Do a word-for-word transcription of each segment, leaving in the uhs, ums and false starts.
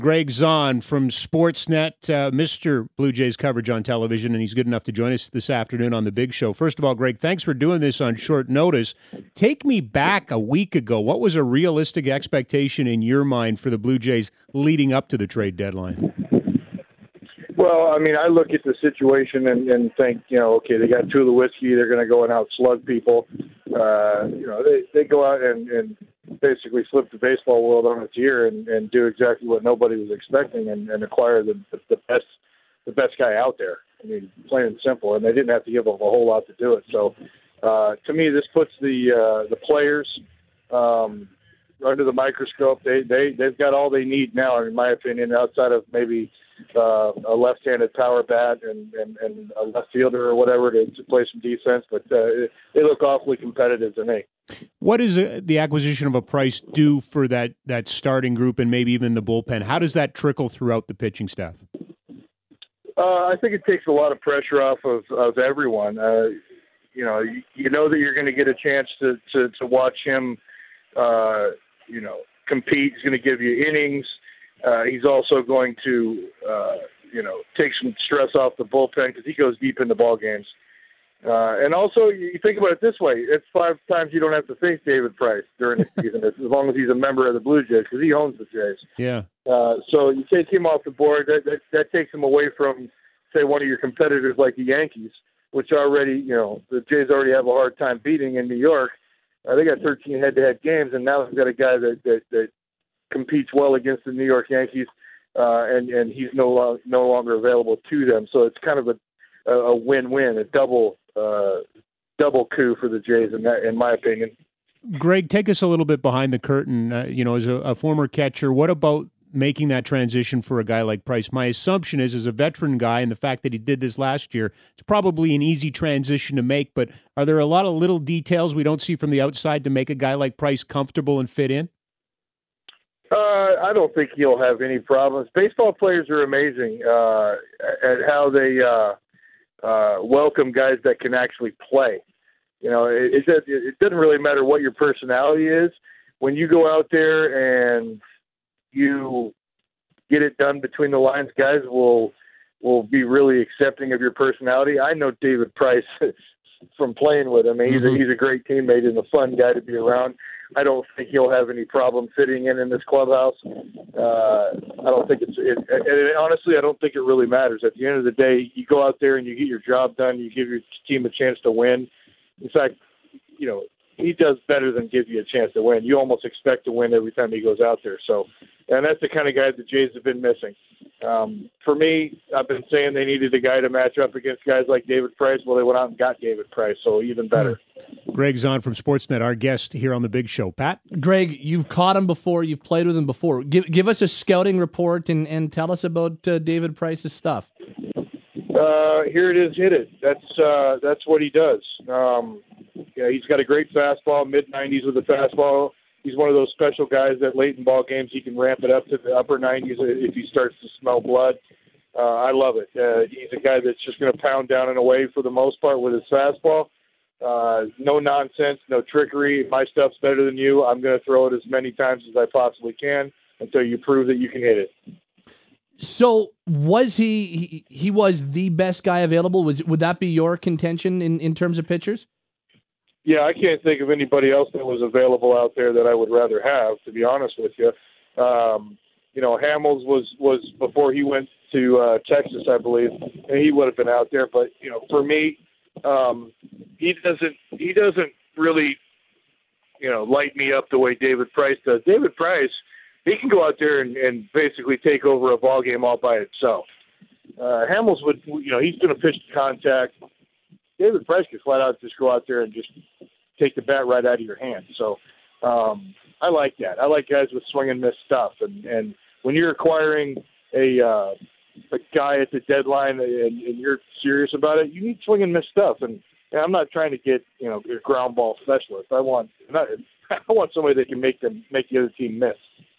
Greg Zahn from Sportsnet, uh, Mister Blue Jays coverage on television, and he's good enough to join us this afternoon on The Big Show. First of all, Greg, thanks for doing this on short notice. Take me back a week ago. What was a realistic expectation in your mind for the Blue Jays leading up to the trade deadline? Well, I mean, I look at the situation and, and think, you know, okay, they got Tulowitzki, they're going to go and outslug people. Uh, you know, they, they go out and, and basically flip the baseball world on its ear and, and do exactly what nobody was expecting and, and acquire the, the, the best the best guy out there. I mean, plain and simple. And they didn't have to give up a whole lot to do it. So, uh, to me, this puts the uh, the players um, under the microscope. They, they, they've got all they need now, in my opinion, outside of maybe – Uh, a left-handed power bat and, and, and a left fielder or whatever to, to play some defense, but uh, they look awfully competitive to me. What does uh, the acquisition of a Price do for that, that starting group and maybe even the bullpen? How does that trickle throughout the pitching staff? Uh, I think it takes a lot of pressure off of, of everyone. Uh, you know, you, you know that you're going to get a chance to, to, to watch him, uh, you know, compete. He's going to give you innings. Uh, he's also going to, uh, you know, take some stress off the bullpen because he goes deep into ball games. Uh, and also, you think about it this way: it's five times you don't have to face David Price during the season, as long as he's a member of the Blue Jays, because he owns the Jays. Yeah. Uh, so you take him off the board. That, that that takes him away from, say, one of your competitors like the Yankees, which already, you know, the Jays already have a hard time beating in New York. Uh, they got thirteen head-to-head games, and now they've got a guy that that. that competes well against the New York Yankees, uh, and, and he's no, lo- no longer available to them. So it's kind of a, a win-win, a double uh, double coup for the Jays, in, that, in my opinion. Greg, take us a little bit behind the curtain. Uh, you know, as a, a former catcher, what about making that transition for a guy like Price? My assumption is, as a veteran guy, and the fact that he did this last year, it's probably an easy transition to make, but are there a lot of little details we don't see from the outside to make a guy like Price comfortable and fit in? Uh, I don't think he'll have any problems. Baseball players are amazing uh, at how they uh, uh, welcome guys that can actually play. You know, it, it, it doesn't really matter what your personality is. When you go out there and you get it done between the lines, guys will will be really accepting of your personality. I know David Price from playing with him. He's, mm-hmm. a, he's a great teammate and a fun guy to be around. I don't think he'll have any problem fitting in in this clubhouse. Uh, I don't think it's it, – and honestly, I don't think it really matters. At the end of the day, you go out there and you get your job done. You give your team a chance to win. In fact, you know, he does better than give you a chance to win. You almost expect to win every time he goes out there. So, and that's the kind of guy the Jays have been missing. Um, for me, I've been saying they needed a guy to match up against guys like David Price. Well, they went out and got David Price, so even better. Greg Zahn from Sportsnet, our guest here on The Big Show. Pat? Greg, you've caught him before. You've played with him before. Give give us a scouting report and, and tell us about uh, David Price's stuff. Uh, here it is, hit it. That's uh, that's what he does. Um, yeah, he's got a great fastball, mid nineties with a fastball. He's one of those special guys that late in ball games he can ramp it up to the upper nineties if he starts to smell blood. Uh, I love it. Uh, he's a guy that's just going to pound down and away for the most part with his fastball. Uh, no nonsense, no trickery. My stuff's better than you. I'm going to throw it as many times as I possibly can until you prove that you can hit it. So was he, he, he was the best guy available? Was Would that be your contention in, in terms of pitchers? Yeah, I can't think of anybody else that was available out there that I would rather have, to be honest with you. Um, you know, Hamels was, was before he went to uh, Texas, I believe, and he would have been out there. But, you know, for me, um, he doesn't he doesn't really, you know, light me up the way David Price does. David Price, he can go out there and, and basically take over a ball game all by himself. Uh, Hamels would, you know, he's going to pitch to contact. David Price could flat out just go out there and just take the bat right out of your hand. So um, I like that. I like guys with swing and miss stuff. And, and when you're acquiring a uh, a guy at the deadline and, and you're serious about it, you need swing and miss stuff. And, and I'm not trying to get, you know, a ground ball specialist. I want not, I want somebody that can make them make the other team miss.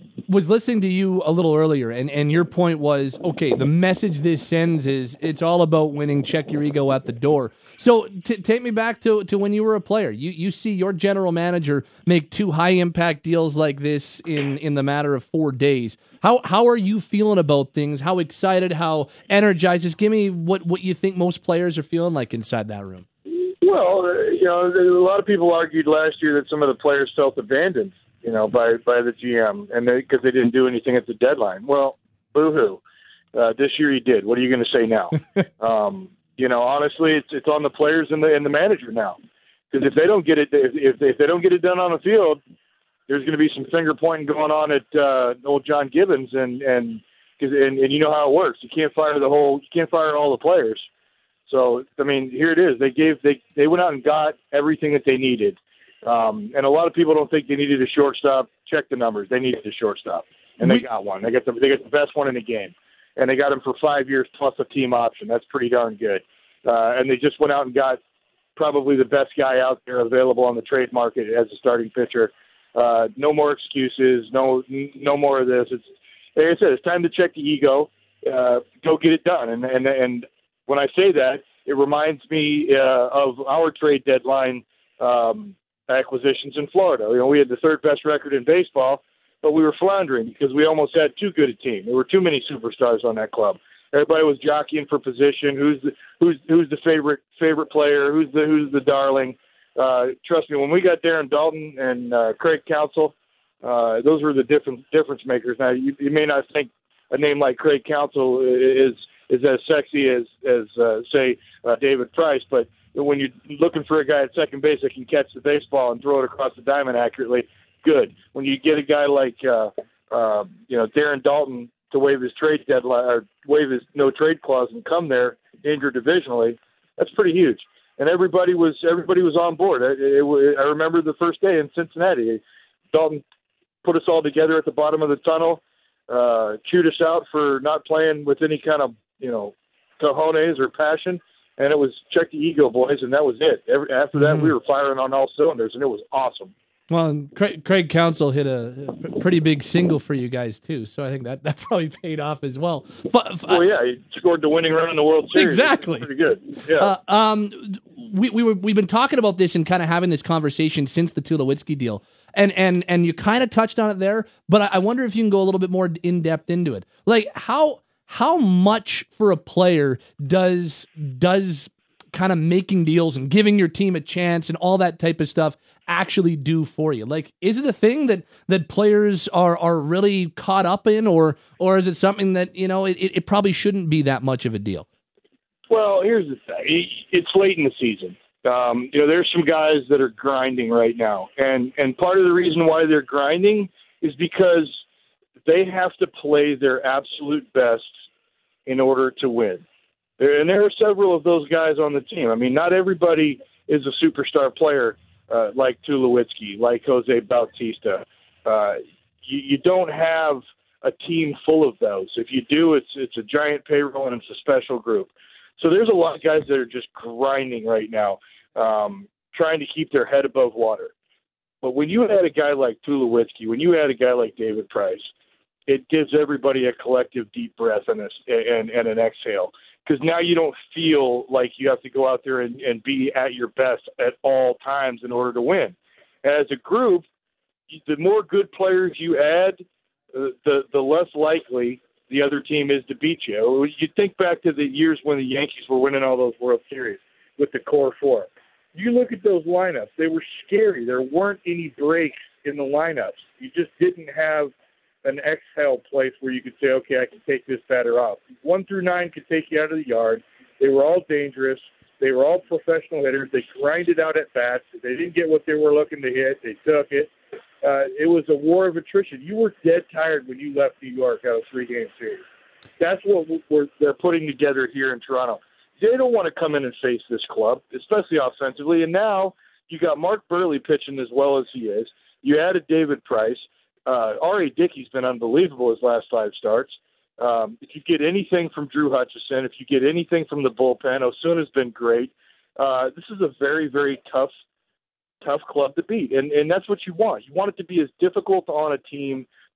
was listening to you a little earlier, and, and your point was, okay, the message this sends is it's all about winning, check your ego at the door. So t- take me back to, to when you were a player. You you see your general manager make two high-impact deals like this in, in the matter of four days. How how are you feeling about things? How excited, how energized? Just give me what, what you think most players are feeling like inside that room. Well, uh, you know, a lot of people argued last year that some of the players felt abandoned, you know, by, by the G M, and because they, they didn't do anything at the deadline. Well, boo-hoo. Uh, this year he did. What are you going to say now? um, you know, honestly, it's it's on the players and the and the manager now, because if they don't get it, if, if if they don't get it done on the field, there's going to be some finger pointing going on at uh, old John Gibbons, and and, cause, and and you know how it works. You can't fire the whole. You can't fire all the players. So, I mean, here it is. They gave they they went out and got everything that they needed. Um, and a lot of people don't think they needed a shortstop. Check the numbers. They needed a shortstop, and they got one. They got the they got the best one in the game, and they got him for five years plus a team option. That's pretty darn good. Uh, and they just went out and got probably the best guy out there available on the trade market as a starting pitcher. Uh, no more excuses. No no more of this. It's like I said. It's time to check the ego. Uh, go get it done. And and and. When I say that, it reminds me uh, of our trade deadline um, acquisitions in Florida. You know, we had the third best record in baseball, but we were floundering because we almost had too good a team. There were too many superstars on that club. Everybody was jockeying for position. Who's the who's who's the favorite favorite player? Who's the who's the darling? Uh, trust me, when we got Darren Dalton and uh, Craig Counsell, uh, those were the difference difference makers. Now you, you may not think a name like Craig Counsell is is as sexy as, as uh, say, uh, David Price. But when you're looking for a guy at second base that can catch the baseball and throw it across the diamond accurately, good. When you get a guy like, uh, uh, you know, Darren Dalton to waive his trade deadline or waive his no trade clause and come there interdivisionally, that's pretty huge. And everybody was everybody was on board. It, it, it, I remember the first day in Cincinnati, Dalton put us all together at the bottom of the tunnel, uh, chewed us out for not playing with any kind of, you know, cojones or passion, and it was check the ego, boys, and that was it. Every, after that, mm-hmm. we were firing on all cylinders, and it was awesome. Well, and Craig, Craig Counsell hit a, a pretty big single for you guys, too, so I think that, that probably paid off as well. F- oh, yeah, he scored the winning run in the World Series. Exactly. Pretty good, yeah. Uh, um, we, we were, we've been talking about this and kind of having this conversation since the Tulowitzki deal, and, and, and you kind of touched on it there, but I, I wonder if you can go a little bit more in-depth into it. Like, how... How much for a player does does kind of making deals and giving your team a chance and all that type of stuff actually do for you? Like, is it a thing that, that players are, are really caught up in, or or is it something that, you know, it, it probably shouldn't be that much of a deal? Well, here's the thing. It's late in the season. Um, you know, there's some guys that are grinding right now. And, and part of the reason why they're grinding is because they have to play their absolute best in order to win. And there are several of those guys on the team. I mean, not everybody is a superstar player uh, like Tulowitzki, like Jose Bautista. Uh, you, you don't have a team full of those. If you do, it's it's a giant payroll and it's a special group. So there's a lot of guys that are just grinding right now, um, trying to keep their head above water. But when you had a guy like Tulowitzki, when you had a guy like David Price, it gives everybody a collective deep breath and, a, and, and an exhale, because now you don't feel like you have to go out there and, and be at your best at all times in order to win. As a group, the more good players you add, uh, the the less likely the other team is to beat you. You think back to the years when the Yankees were winning all those World Series with the core four. You look at those lineups; they were scary. There weren't any breaks in the lineups. You just didn't have an exhale place where you could say, okay, I can take this batter off. One through nine could take you out of the yard. They were all dangerous. They were all professional hitters. They grinded out at bats. If they didn't get what they were looking to hit, they took it. Uh, it was a war of attrition. You were dead tired when you left New York out of three-game series. That's what we're, they're putting together here in Toronto. They don't want to come in and face this club, especially offensively. And now you got Mark Burley pitching as well as he is. You added David Price. Uh, R A. Dickey's been unbelievable his last five starts. Um, if you get anything from Drew Hutchison, if you get anything from the bullpen, Osuna's been great. Uh, this is a very, very tough, tough club to beat, and and that's what you want. You want it to be as difficult on a team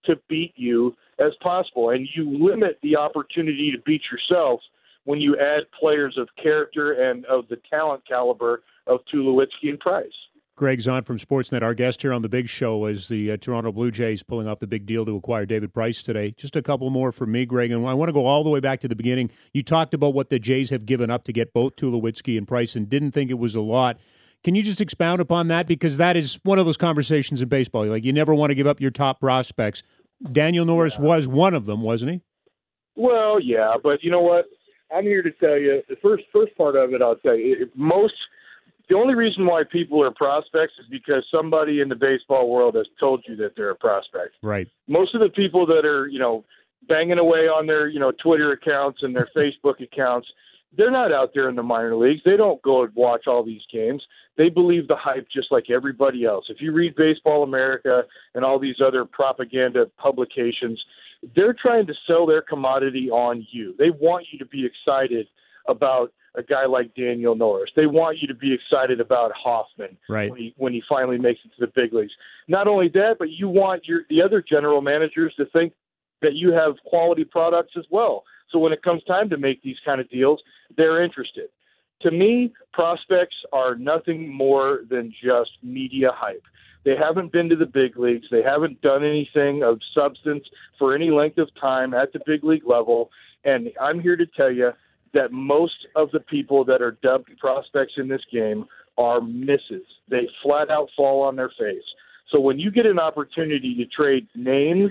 to beat you as possible. And you limit the opportunity to beat yourself when you add players of character and of the talent caliber of Tulowitzki and Price. Greg Zahn from Sportsnet, our guest here on The Big Show, as the uh, Toronto Blue Jays pulling off the big deal to acquire David Price today. Just a couple more from me, Greg, and I want to go all the way back to the beginning. You talked about what the Jays have given up to get both Tulowitzki and Price and didn't think it was a lot. Can you just expound upon that? Because that is one of those conversations in baseball. Like, you never want to give up your top prospects. Daniel Norris yeah. was one of them, wasn't he? Well, yeah, but you know what? I'm here to tell you, the first first part of it, I'll tell you, most – the only reason why people are prospects is because somebody in the baseball world has told you that they're a prospect. Right. Most of the people that are, you know, banging away on their, you know, Twitter accounts and their Facebook accounts, they're not out there in the minor leagues. They don't go and watch all these games. They believe the hype just like everybody else. If you read Baseball America and all these other propaganda publications, they're trying to sell their commodity on you. They want you to be excited about a guy like Daniel Norris. They want you to be excited about Hoffman right. when he when he finally makes it to the big leagues. Not only that, but you want your the other general managers to think that you have quality products as well. So when it comes time to make these kind of deals, they're interested. To me, prospects are nothing more than just media hype. They haven't been to the big leagues. They haven't done anything of substance for any length of time at the big league level. And I'm here to tell you that most of the people that are dubbed prospects in this game are misses. They flat out fall on their face. So when you get an opportunity to trade names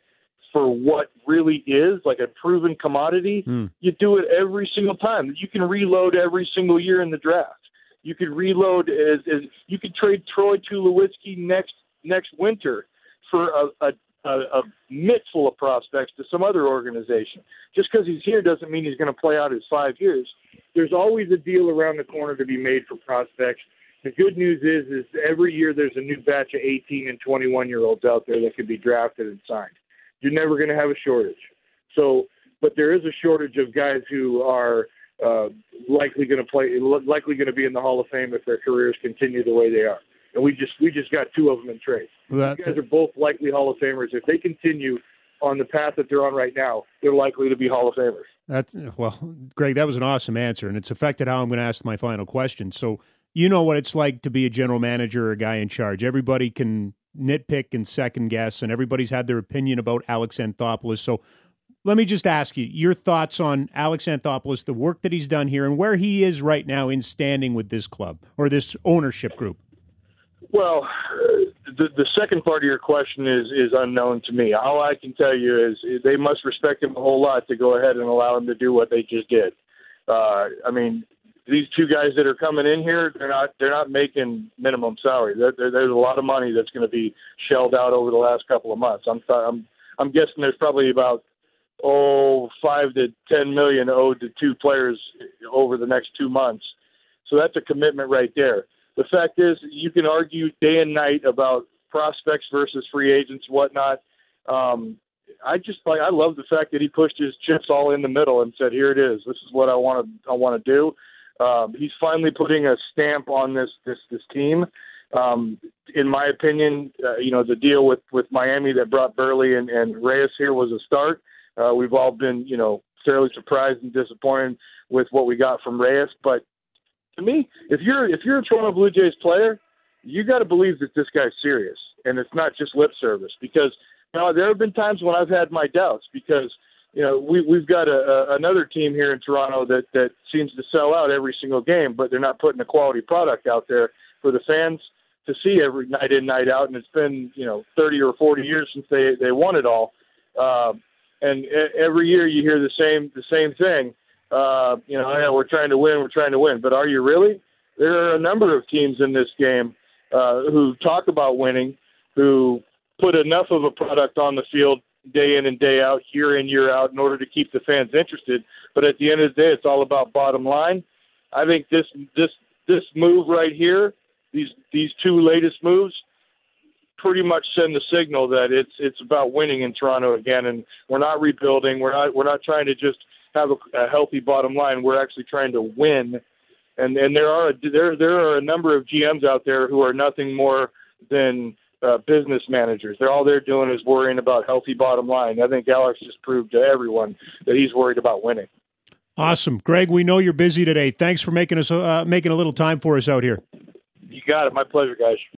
for what really is like a proven commodity, mm. you do it every single time. You can reload every single year in the draft. You could reload as, as you could trade Troy Tulowitzki next next winter for a, a, a, a mitt full of prospects to some other organization. Just because he's here doesn't mean he's going to play out his five years. There's always a deal around the corner to be made for prospects. The good news is, is every year there's a new batch of eighteen and twenty-one year olds out there that could be drafted and signed. You're never going to have a shortage. So, but there is a shortage of guys who are uh, likely going to play, likely going to be in the Hall of Fame if their careers continue the way they are. And we just we just got two of them in trade. Well, These guys are both likely Hall of Famers. If they continue on the path that they're on right now, they're likely to be Hall of Famers. That's well, Greg. That was an awesome answer, and it's affected how I'm going to ask my final question. So, you know what it's like to be a general manager or a guy in charge. Everybody can nitpick and second guess, and everybody's had their opinion about Alex Anthopoulos. So let me just ask you your thoughts on Alex Anthopoulos, the work that he's done here, and where he is right now in standing with this club or this ownership group. Well, the, the second part of your question is, is unknown to me. All I can tell you is they must respect him a whole lot to go ahead and allow him to do what they just did. Uh, I mean, these two guys that are coming in here, they're not they're not making minimum salary. There, there, there's a lot of money that's going to be shelled out over the last couple of months. I'm I'm I'm guessing there's probably about oh five to ten million owed to two players over the next two months. So that's a commitment right there. The fact is, you can argue day and night about prospects versus free agents, whatnot. Um, I just like I love the fact that he pushed his chips all in the middle and said, "Here it is. This is what I want to I want to do." Um, he's finally putting a stamp on this this this team. Um, in my opinion, uh, you know, the deal with, with Miami that brought Burley and, and Reyes here was a start. Uh, we've all been, you know, fairly surprised and disappointed with what we got from Reyes. But to me, if you're if you're a Toronto Blue Jays player, you got to believe that this guy's serious and it's not just lip service. Because you know, there have been times when I've had my doubts because. You know, we, we've got a, a, another team here in Toronto that, that seems to sell out every single game, but they're not putting a quality product out there for the fans to see every night in, night out. And it's been, you know, thirty or forty years since they, they won it all. Um, and every year you hear the same the same thing. Uh, you know, yeah, we're trying to win, we're trying to win. But are you really? There are a number of teams in this game uh, who talk about winning, who put enough of a product on the field day in and day out, year in, year out, in order to keep the fans interested. But at the end of the day, it's all about bottom line. I think this this this move right here, these these two latest moves, pretty much send the signal that it's it's about winning in Toronto again, and we're not rebuilding. We're not we're not trying to just have a, a healthy bottom line. We're actually trying to win. And and there are a, there there are a number of G Ms out there who are nothing more than uh, business managers. They're all they're doing is worrying about healthy bottom line. I think Alex just proved to everyone that he's worried about winning. Awesome. Greg, we know you're busy today. Thanks for making us uh, making a little time for us out here. You got it. My pleasure, guys.